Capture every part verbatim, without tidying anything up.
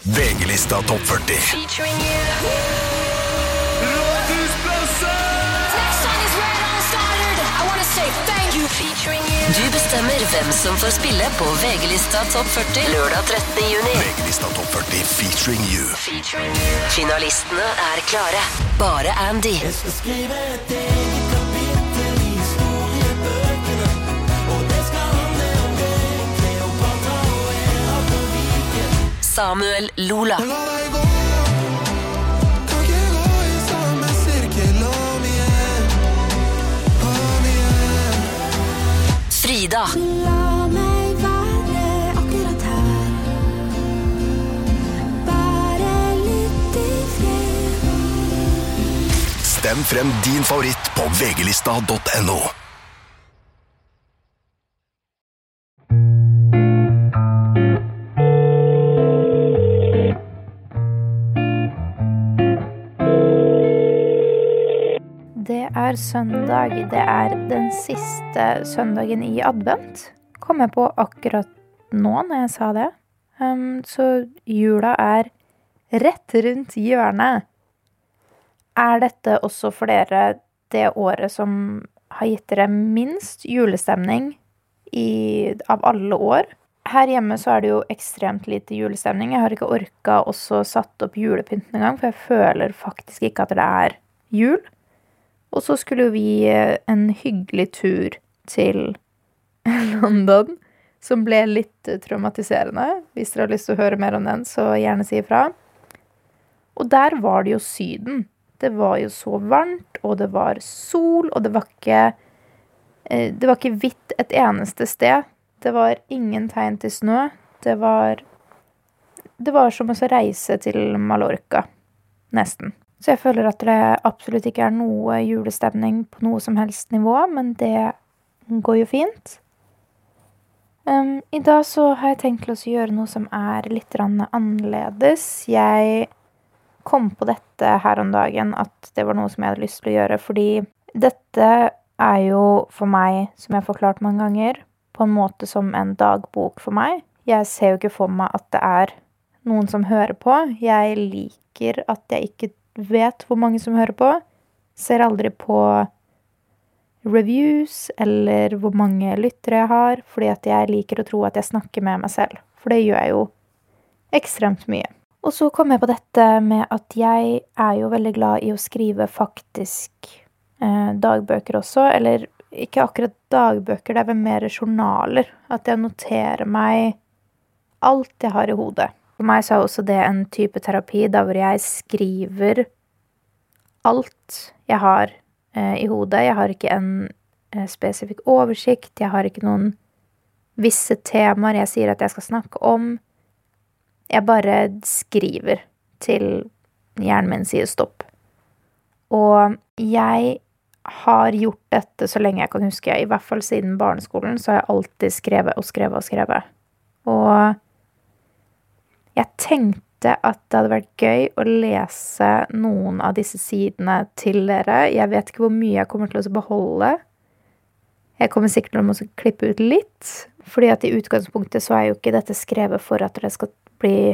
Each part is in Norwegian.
V G-lista topp førti. Featuring you. Next song is Red on Started. I want to say thank you. Featuring you. Du bestemmer hvem som får spille på V G-lista topp førti lørdag trettende juni. V G-lista topp førti featuring you. Featuring you. Finalistene er klare. Bare Andy. Jeg skal skrive et eget kapittel i historiebøkene, og det skal handle om deg, Kleopatra og Hera på Viken. Samuel Lola. La deg gå, kan ikke gå i samme sirkel om igjen, om igjen. Frida. La meg være akkurat her. Bare litt i fred. Stem frem din favoritt på v g lista punktum n o. Det er søndag. Det er den siste søndagen i advent. Kom jeg på akkurat nå når jeg sa det. Um, så jula er rett rundt hjørnet. Er dette også for dere det året som har gitt dere minst julestemning i, av alle år? Her hjemme så er det jo ekstremt lite julestemning. Jeg har ikke orket også satt opp julepynten en gang, for jeg føler faktisk ikke at det er jul. Og så skulle vi en hyggelig tur til London, som ble litt traumatiserende. Hvis dere har lyst til å høre mer om den, så gjerne si ifra. Og der var det jo Syden. Det var jo så varmt, og det var sol, og det var ikke, det var ikke hvitt et eneste sted. Det var ingen tegn til snø. Det var, det var som å reise til Mallorca, nesten. Så jeg føler at det absolutt ikke er noe julestemning på noe som helst nivå, men det går jo fint. Um, I dag så har jeg tenkt til å gjøre noe som er litt annerledes. Jeg kom på dette her om dagen at det var noe som jeg hadde lyst til å gjøre, fordi dette er jo for meg, som jeg har forklart mange ganger, på en måte som en dagbok for meg. Jeg ser jo ikke for meg at det er noen som hører på. Jeg liker at jeg ikke vet hvor mange som hører på. Ser aldri på reviews eller hvor mange lyttere jeg har, fordi at jeg liker å tro at jeg snakker med meg selv. For det gjør jeg jo ekstremt mye. Og så kom jeg på dette med at jeg er jo veldig glad i å skrive faktisk eh, dagbøker også, eller ikke akkurat dagbøker, det er vel mer journaler. At jeg noterer meg alt jeg har i hodet. For meg så er også det en type terapi, der hvor jeg skriver alt jeg har eh, i hodet. Jeg har ikke en eh, spesifikk oversikt, jeg har ikke noen visse temaer jeg sier at jeg skal snakke om. Jeg bare skriver til hjernen min sier stopp. Og jeg har gjort dette så lenge jeg kan huske. I hvert fall siden barneskolen så har jeg alltid skrevet og skrevet og skrevet. Og jeg tenkte at det hadde vært gøy å lese noen av disse sidene til dere. Jeg vet ikke hvor mye jeg kommer til å beholde. Jeg kommer sikkert til å klippe ut litt, fordi at i utgangspunktet så er jo ikke dette skrevet for at det skal bli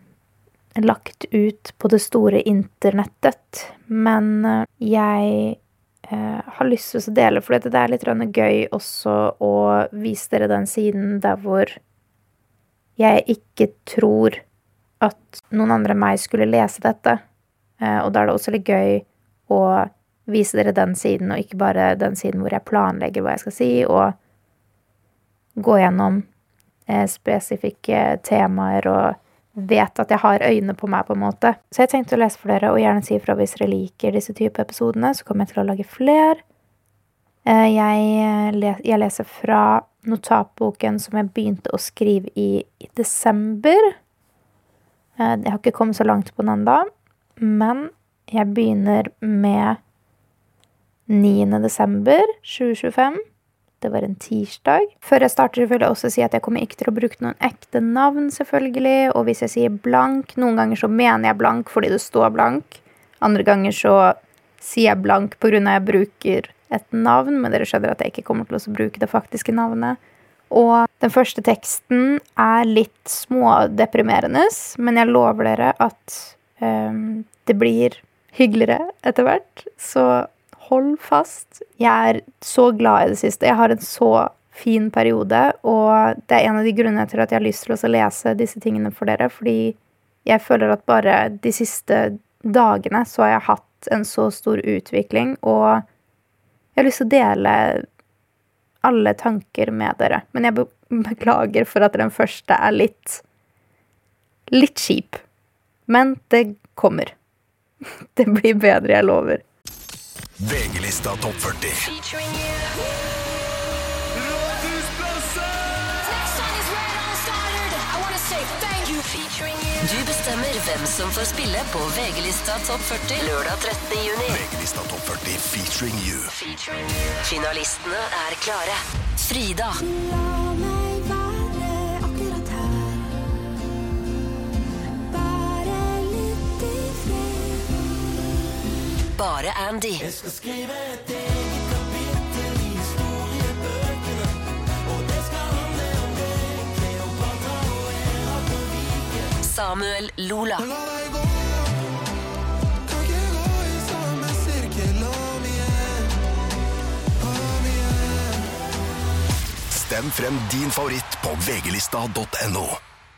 lagt ut på det store internettet. Men jeg eh, har lyst til å dele, for det er litt gøy også å vise dere den siden der hvor jeg ikke tror at noen andre enn meg skulle lese dette. Eh, og da er det også litt gøy å vise dere den siden, og ikke bare den siden hvor jeg planlegger hva jeg skal si, og gå gjennom eh, spesifikke temaer, og vet at jeg har øyne på meg på en måte. Så jeg tenkte å lese for dere, og gjerne si fra hvis dere liker disse type episodene, så kommer jeg til å lage flere. Eh, jeg, jeg leser fra notatboken som jeg begynte å skrive i, i desember. Eh, jeg har ikke kommet så langt på den enda, men jeg begynner med niende desember tjue tjuefem. Det var en tirsdag. Før jeg starter vil jeg også si at jeg kommer ikke til å bruke noen ekte navn selvfølgelig, og hvis jeg sier blank, noen ganger så mener jeg blank fordi det står blank. Andre ganger så sier jeg blank på grunn av at jeg bruker et navn, men dere skjønner at jeg ikke kommer til å bruke det faktiske navnet. Og den første teksten er litt smådeprimerende, men jeg lover dere at um, det blir hyggeligere etter hvert. Så hold fast. Jeg er så glad i det siste. Jeg har en så fin periode, og det er en av de grunnene til at jeg har lyst til å lese disse tingene for dere, fordi jeg føler at bare de siste dagene så har jeg hatt en så stor utvikling, og jeg har lyst til å dele alle tanker med dere. Men jeg beklager for at den første er litt, litt kjip. Men det kommer. Det blir bedre, jeg lover. VG-lista topp førti. Featuring you. Next song is right on started. I want to say thank you. Featuring you. Du bestemmer hvem som får spille på VG-lista topp førti lørdag trettende juni. VG-lista topp førti featuring you. Featuring you. Finalistene er klare. Frida, La meg være akkurat her. Bare litt i fred. bare Andy. Jeg skal skrive et eget kapittel i historiebøkene, og det skal handle om deg, Kleopatra og Hera på Viken. Samuel Lola. La deg gå, kan ikke gå i samme sirkel om igjen, om igjen. Stem frem din favoritt på vglista punktum no.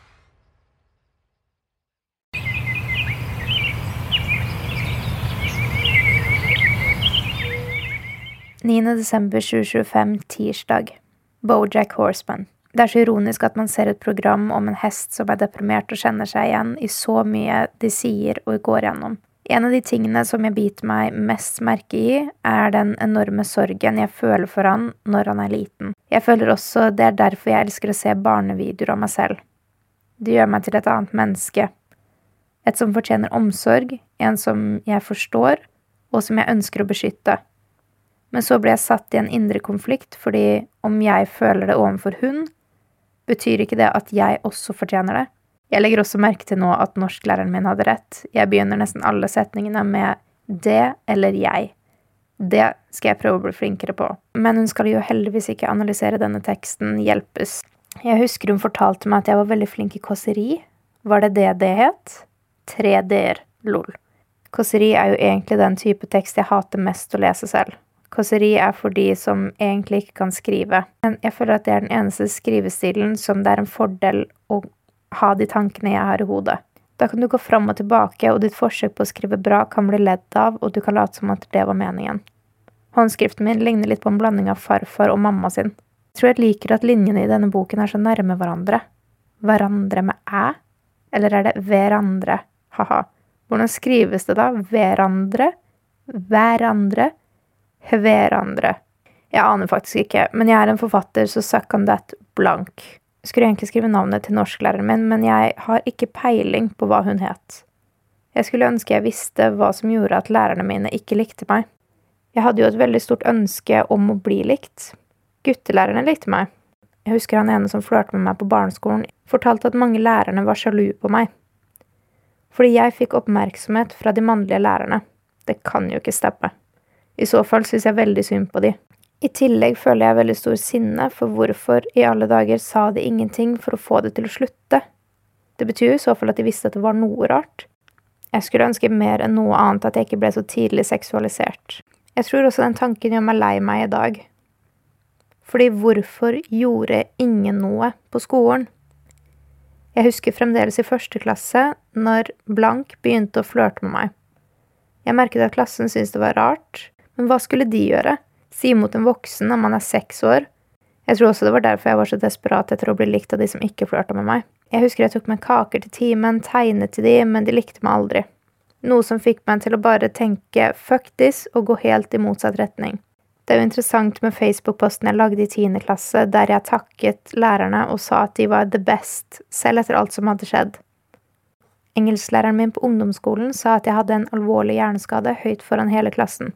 niende desember tjue tjuefem, tirsdag. BoJack Horseman. Det er så ironisk at man ser et program om en hest som er deprimert og kjenner seg igjen i så mye de sier og går gjennom. En av de tingene som jeg biter meg mest merke i, er den enorme sorgen jeg føler for han når han er liten. Jeg føler også det er derfor jeg elsker å se barnevideoer av meg selv. Det gjør meg til et annet menneske. Et som fortjener omsorg, en som jeg forstår, og som jeg ønsker å beskytte. Men så ble jeg satt i en indre konflikt, fordi om jeg føler det overfor hun, betyr ikke det at jeg også fortjener det. Jeg legger også merke til nå at norsklæreren min hadde rett. Jeg begynner nesten alle setningene med det eller jeg. Det skal jeg prøve å bli flinkere på. Men hun skal jo heldigvis ikke analysere denne teksten, hjelpes. Jeg husker hun fortalte meg at jeg var veldig flink i kåseri. Var det det det het? Tre D-er, lol. Kåseri er jo egentlig den type tekst jeg hater mest å lese selv. Kåseri er for de som egentlig ikke kan skrive. Men jeg føler at det er den eneste skrivestilen som det er en fordel å ha de tankene jeg har i hodet. Da kan du gå fram og tilbake, og ditt forsøk på å skrive bra kan bli ledd av, og du kan late som at det var meningen. Håndskriften min ligner litt på en blanding av farfar og mamma sin. Jeg tror jeg liker at linjene i denne boken er så nærme hverandre. Hverandre med æ? Eller er det hverandre? Haha. Hvordan skrives det da? Hverandre? Hverandre? Hverandre. Jeg aner faktisk ikke, men jeg er en forfatter, så suck on that blank. Jeg skulle egentlig skrive navnet til norsklæreren min, men jeg har ikke peiling på hva hun het. Jeg skulle ønske jeg visste hva som gjorde at lærerne mine ikke likte meg. Jeg hadde jo et veldig stort ønske om å bli likt. Guttelærerne likte meg. Jeg husker han ene som flørte med meg på barneskolen, fortalte at mange lærerne var sjalu på meg. Fordi jeg fikk oppmerksomhet fra de mannlige lærerne. Det kan jo ikke stemme. I så fall synes jeg veldig synd på de. I tillegg føler jeg veldig stor sinne for hvorfor i alle dager sa de ingenting for å få det til å slutte. Det betyr jo i så fall at de visste at det var noe rart. Jeg skulle ønske mer enn noe annet at jeg ikke ble så tidlig seksualisert. Jeg tror også den tanken gjør meg lei meg i dag. Fordi hvorfor gjorde ingen noe på skolen? Jeg husker fremdeles i første klasse når Blank begynte å flørte med meg. Jeg merket at klassen syntes det var rart. Men hva skulle de gjøre? Si mot en voksen når man er seks år? Jeg tror også det var derfor jeg var så desperat etter å bli likt av de som ikke flørte med meg. Jeg husker jeg tok med kaker til timen, tegnet til de, men de likte meg aldri. Noe som fikk meg til å bare tenke fuck this og gå helt i motsatt retning. Det er jo interessant med Facebook-posten jeg lagde i tiende klasse, der jeg takket lærerne og sa at de var the best, selv etter alt som hadde skjedd. Engelsklæreren min på ungdomsskolen sa at jeg hadde en alvorlig hjerneskade høyt foran hele klassen.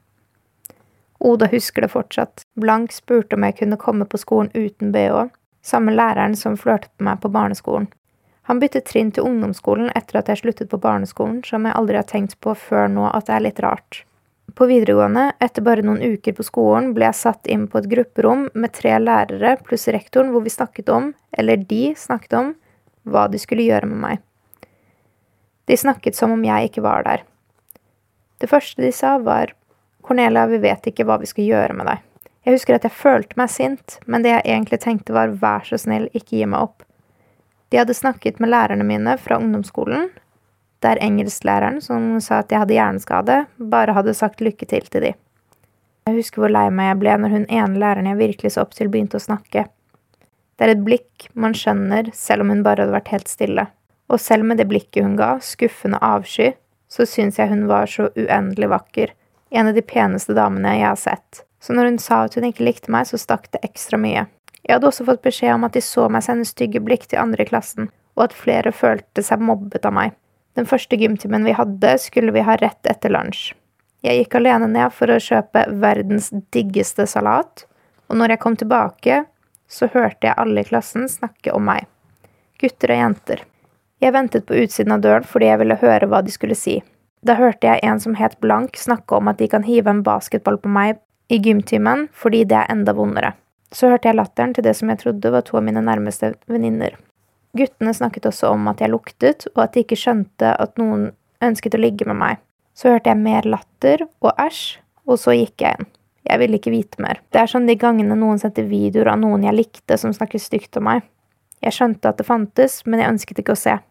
Oda husker det fortsatt. Blank spurte om jeg kunne komme på skolen uten B H, samme læreren som flørtet på meg på barneskolen. Han byttet trinn til ungdomsskolen etter at jeg sluttet på barneskolen, som jeg aldri har tenkt på før nå at det er litt rart. På videregående, etter bare noen uker på skolen, ble jeg satt inn på et grupperom med tre lærere pluss rektoren hvor vi snakket om, eller de snakket om, hva de skulle gjøre med meg. De snakket som om jeg ikke var der. Det første de sa var, Cornelia, vi vet ikke hva vi skal gjøre med deg. Jeg husker at jeg følte meg sint, men det jeg egentlig tenkte var, vær så snill, ikke gi meg opp. De hadde snakket med lærerne mine fra ungdomsskolen, der engelsklæreren, som sa at jeg hadde hjerneskade, bare hadde sagt lykke til til de. Jeg husker hvor lei meg jeg ble når hun ene læreren jeg virkelig så opp til begynte å snakke. Det er et blikk man skjønner, selv om hun bare hadde vært helt stille. Og selv med det blikket hun ga, skuffende avsky, så synes jeg hun var så uendelig vakker. En av de peneste damene jeg har sett. Så når hun sa at hun ikke likte meg, så stakk det ekstra mye. Jeg hadde også fått beskjed om at de så meg sende stygge blikk til andre i klassen, og at flere følte seg mobbet av meg. Den første gymtimen vi hadde, skulle vi ha rett etter lunsj. Jeg gikk alene ned for å kjøpe verdens diggeste salat, og når jeg kom tilbake, så hørte jeg alle i klassen snakke om meg. Gutter og jenter. Jeg ventet på utsiden av døren fordi jeg ville høre hva de skulle si. Da hørte jeg en som het Blank snakke om at de kan hive en basketball på meg i gymtimen fordi det er enda vondere. Så hørte jeg latteren til det som jeg trodde var to av mine nærmeste venninner. Guttene snakket også om at jeg luktet, og at de ikke skjønte at noen ønsket å ligge med meg. Så hørte jeg mer latter og æsj, og så gikk jeg inn. Jeg ville ikke vite mer. Det er sånn de gangene noen sendte videoer av noen jeg likte som snakket stygt om meg. Jeg skjønte at det fantes, men jeg ønsket ikke å se.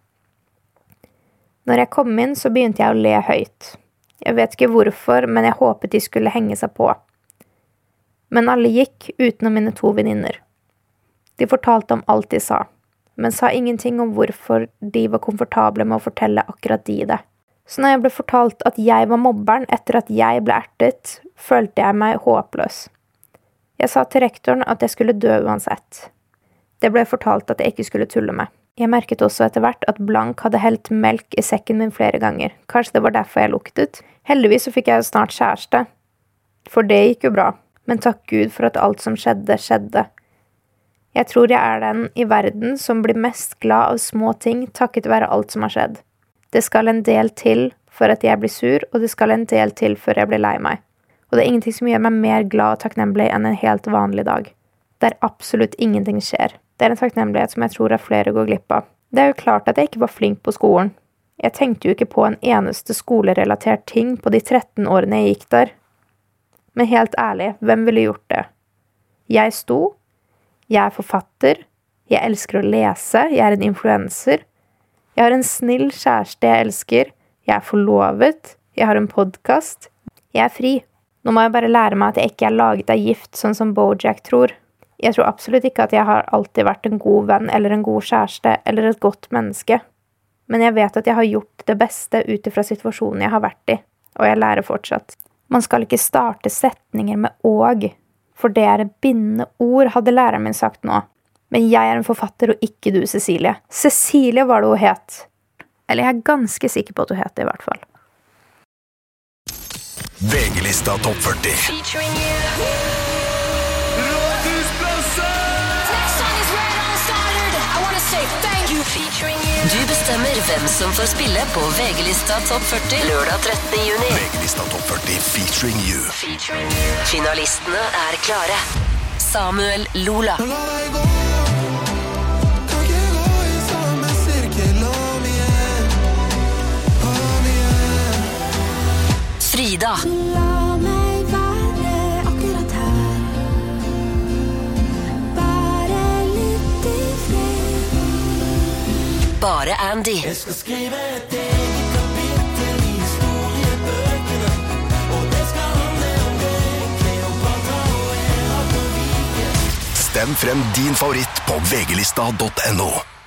Når jeg kom inn, så begynte jeg å le høyt. Jeg vet ikke hvorfor, men jeg håpet de skulle henge seg på. Men alle gikk utenom mine to venninner. De fortalte om alt de sa, men sa ingenting om hvorfor de var komfortable med å fortelle akkurat de det. Så når jeg ble fortalt at jeg var mobberen etter at jeg ble ertet, følte jeg meg håpløs. Jeg sa til rektoren at jeg skulle dø uansett. Det ble fortalt at jeg ikke skulle tulle med. Jeg merket også etter hvert at Blank hadde helt melk i sekken min flere ganger. Kanskje det var derfor jeg luktet. Heldigvis så fikk jeg jo snart kjæreste. For det gikk jo bra. Men takk Gud for at alt som skjedde, skjedde. Jeg tror jeg er den i verden som blir mest glad av små ting takket være alt som har skjedd. Det skal en del til for at jeg blir sur, og det skal en del til før jeg blir lei meg. Og det er ingenting som gjør meg mer glad og takknemlig enn en helt vanlig dag. Der absolutt ingenting skjer. Det er en takknemlighet som jeg tror at flere går glipp av. Det er jo klart at jeg ikke var flink på skolen. Jeg tenkte jo ikke på en eneste skolerelatert ting på de tretten årene jeg gikk der. Men helt ærlig, hvem ville gjort det? Jeg sto. Jeg er forfatter, jeg elsker å lese, jeg er en influenser, jeg har en snill kjæreste jeg elsker, jeg er forlovet, jeg har en podcast, jeg er fri. Nå må jeg bare lære meg at jeg ikke er laget av gift, sånn som Bojack tror. Jeg tror absolutt ikke at jeg har alltid vært en god venn, eller en god kjæreste, eller et godt menneske. Men jeg vet at jeg har gjort det beste ut fra situasjonen jeg har vært i, og jeg lærer fortsatt. Man skal ikke starte setninger med «og», for det er et bindende ord, hadde læreren min sagt nå. Men jeg er en forfatter, og ikke du, Cecilie. Cecilie var det hun het. Eller jeg er ganske sikker på at hun het det i hvert fall. V G-lista topp førti. Featuring you. Next song is Red On Started. I wanna say thank you. Featuring you. Du bestemmer hvem som får spille på V G-lista topp førti lørdag trettende juni. V G-lista topp førti featuring you. Featuring you. Finalistene er klare. Samuel Lola. Frida. La meg være akkurat her. Bare litt i fred. Bare Andy. Jeg skal skrive et eget kapittel i historiebøkene, og det skal handle om deg, Kleopatra og Hera på Viken. Stem frem din favoritt på v g lista punktum n o.